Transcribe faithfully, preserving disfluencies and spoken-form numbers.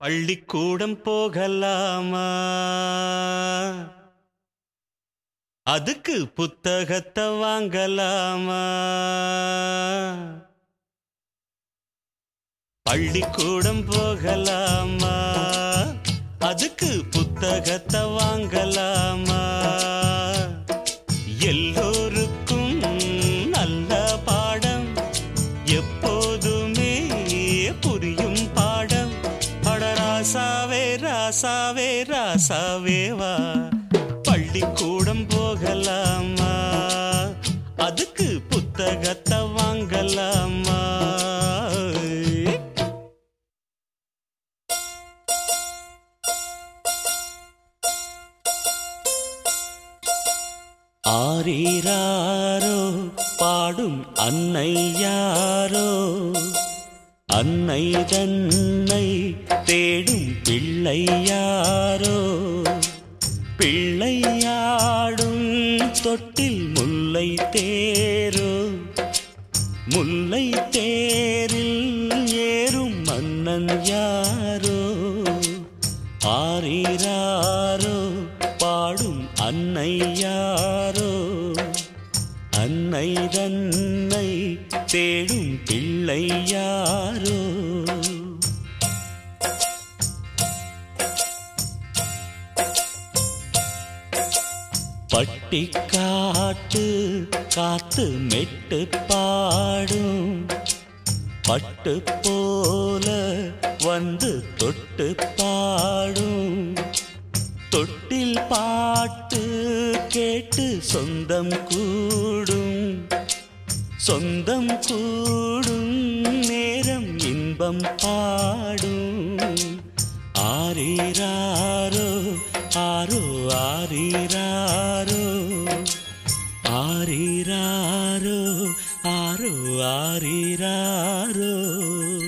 பள்ளிக்கூடம் போகலாமா? அதுக்கு புத்தகத்தை வாங்கலாமா? பள்ளிக்கூடம் போகலாமா? அதுக்கு புத்தகத்தை வாங்கலாமா? எல்லோருக்கும் நல்ல பாடம், எப்போதுமே புரியும் பாடம். அட ராசாவே ராசாவே ராசாவே வா, பள்ளிக்கூடம் போகலாமா? அதுக்கு புத்தகத்தை வாங்கலாமா? ஆரீராரோ பாடும் அன்னை யாரோ, அன்னை தன்னை தேடும் பிள்ளை யாரோ. பிள்ளையாடும் தொட்டில் முல்லை தேரோ, முல்லை தேரில் ஏறும் மன்னன் யாரோ. ஆரீராரோ பாடும் அன்னை யாரோ, அன்னை தன்னை தேடும் பிள்ளை யாரோ. பட்டிக்காட்டு காத்து மெட்டு பாடும், பட்டு போல வந்து தொட்டு பாடும். தொட்டில் பாட்டு கேட்டு சொந்தம் கூடும், சொந்தம் கூடும் நேரம் இன்பம் பாடும். ஆரீராரோ ஆரோ ஆரீராரோ, ஆரீராரோ ஆரோ ஆரீராரோ.